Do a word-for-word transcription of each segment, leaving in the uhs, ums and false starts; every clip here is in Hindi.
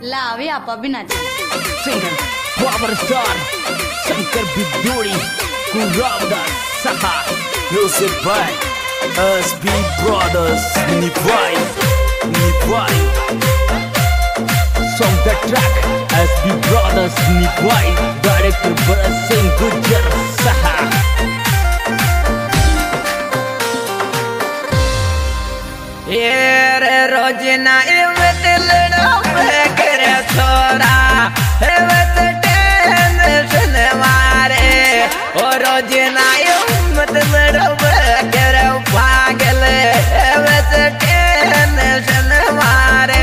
लावे आपा भी नाचे singer power star Shankar Bidhuri Kurawada सहा music by S B brothers निभाई निभाई song the track S B brothers निभाई डायरेक्टर भरत सिंह गुज्जर सहा ये रोज ना इवत लड़ा करे छोरा इवत टेंशन मारे ओ रोज ना इवत लड़ा करे पागल इवत टेंशन मारे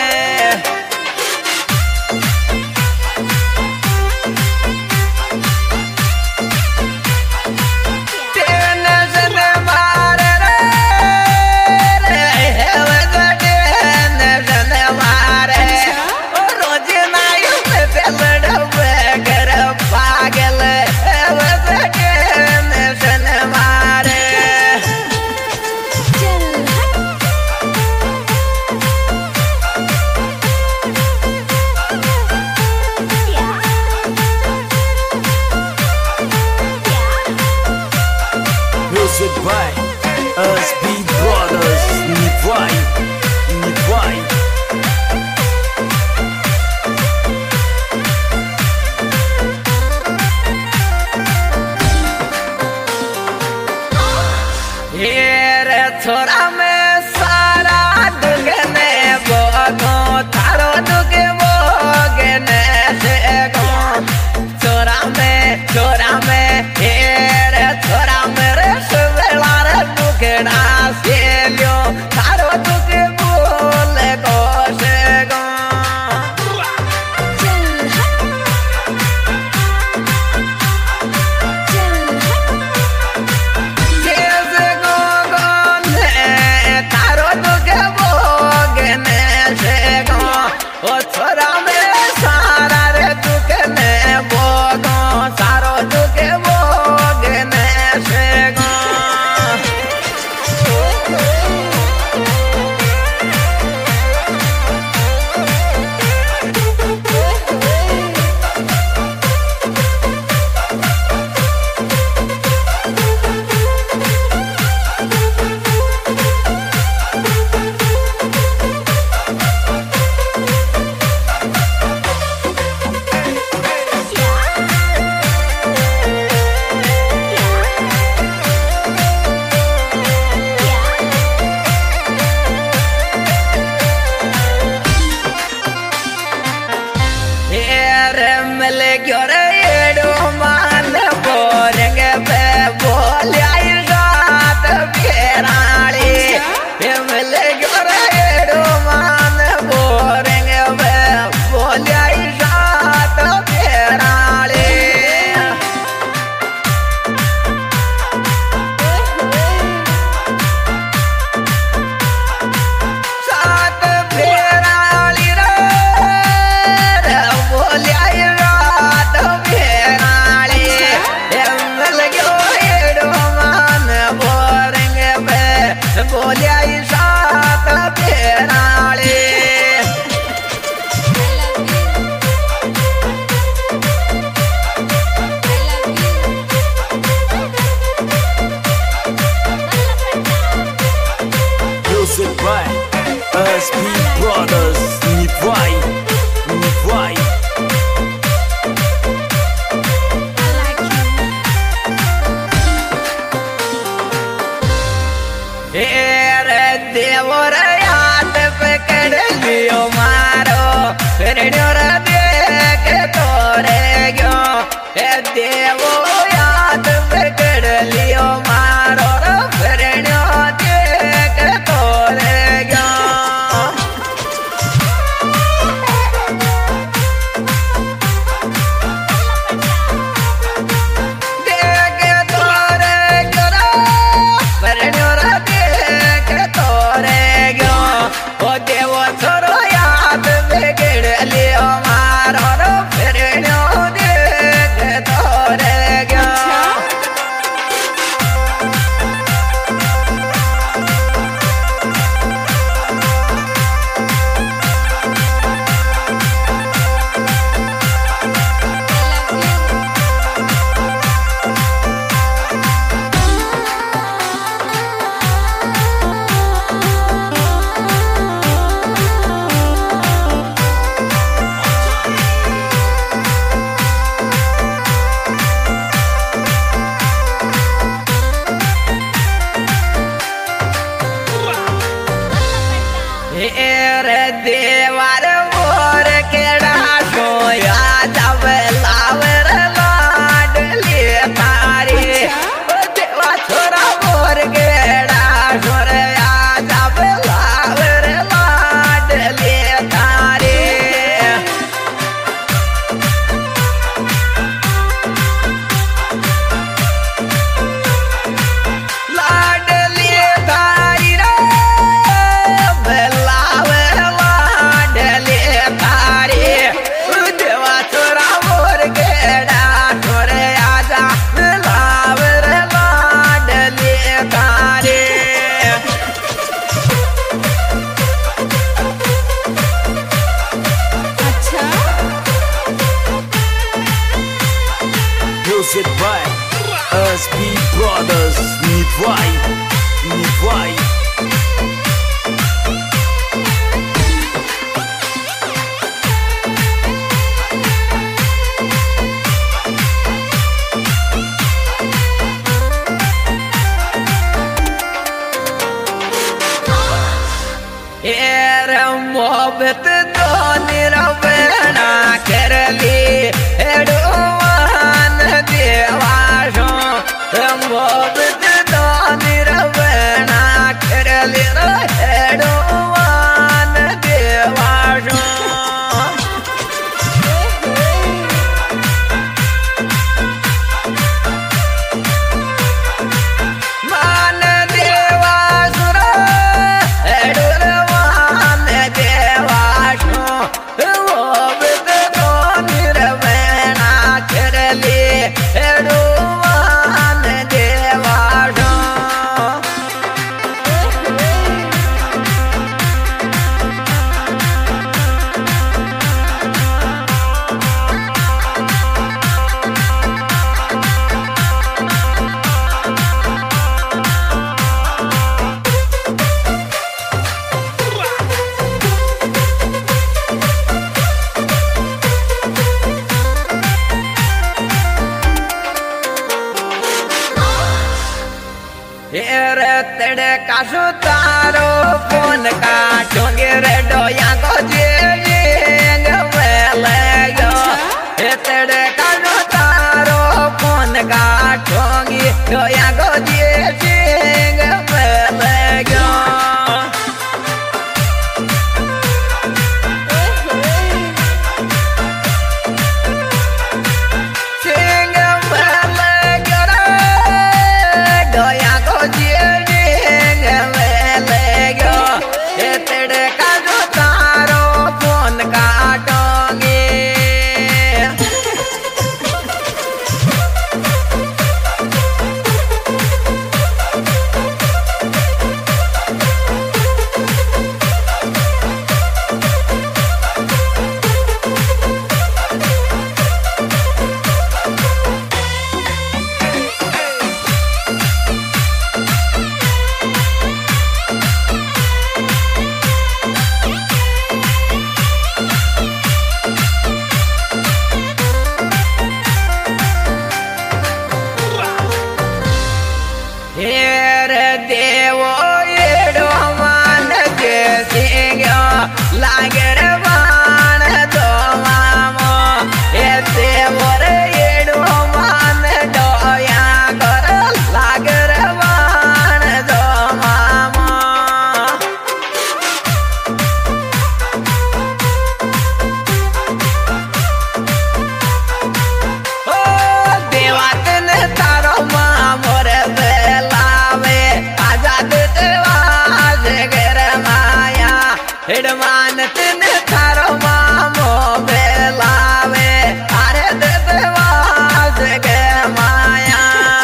Music by S B Brothers Nivai Nivai ये छोरा में सारा दुगने बोगो थारो दुगे बोगने से गो छोरा में छोरा में ये छोरा मेरे सुवेला रे दुगना से लियो थारो दुगे बोले गो से गो ओ छोरा में सारा रे दुगने बोगो सारो दुगे बोगने से गो मिल गयो रे एडो मान बोरेंग पे बोलिया रात फेराली मिल गयो रे एडो मान बोरेंग पे बोलिया रात फेराली सात फेराली रे बोलिया Music by S B Brothers. Nivai, Nivai. मोहब्बत तो निरवना कर ली एडवान देवाशो मोहब्बत तो निरवना कर ली एडवान देवाशो मान देवासुर तेरे का सुतारो फोन का ठोंगे रे डोया को जेंग वेले गो तेरे का सुतारो फोन का ठोंगे डोया को जेंग वेले गो जेंग वेले गो डोया को लागर बाण दो मामो ऐसे मोरे येडो मान डोया कर लागर बाण दो मामो ओ देवातन तारो मामोर बेलावे आजाद देवाज गर माया हिडमान तिन थारो मामो बेलावे अरे देवाज के माया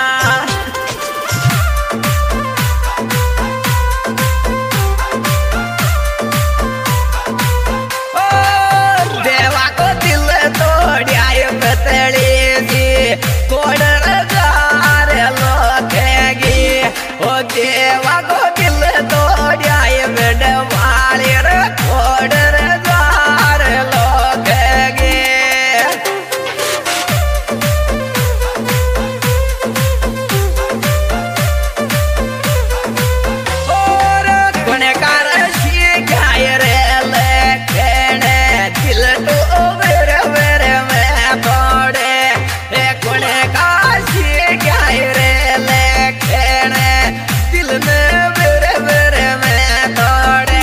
ओ देवा को दिल तोड़िया बतड़ी सी कोड़ जार लोखेगी ओ देवा को दिल तोड़िया बेडवाली रे कोड़ जार लोखेगी और गुणकार शिकाय रे लेखने दिल तो वेर वेर में तोड़े गुणकार शिकाय रे लेखने दिल में वेर वेर में तोड़े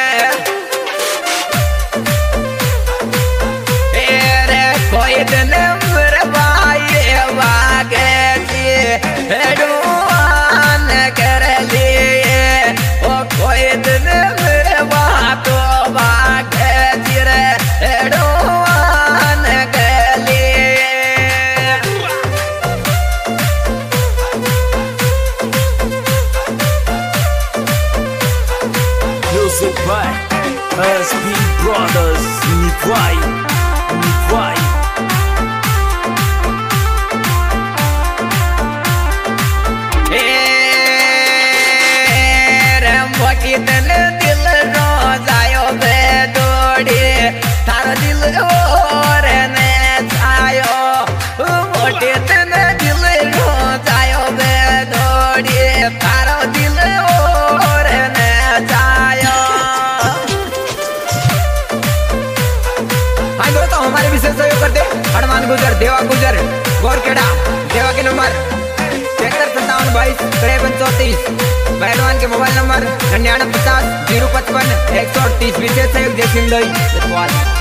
रे कोई दिन मेरे भाई वागे जी हेडवान कर लिए ओ कोई दिन मेरे बातों वागे जी रे हेडवान कर लिए Music by S B Brothers. Nivai, Nivai. हमारे विशेष सहयोग करते हनुमान गुजर, देवा गुजर, गोरखेड़ा, देवा के नंबर तिहत्तर सत्तावन बाईस तिरपन चौतीस, पहलवान के मोबाइल नंबर निन्यानवे पचास जीरो पचपन एक सौ अड़तीस। विशेष सहयोग जय सिंह लोई।